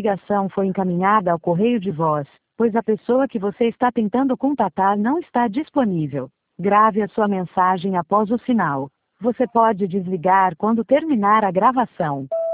ligação foi encaminhada ao correio de voz, pois a pessoa que você está tentando contatar não está disponível. Grave a sua mensagem após o sinal. Você pode desligar quando terminar a gravação.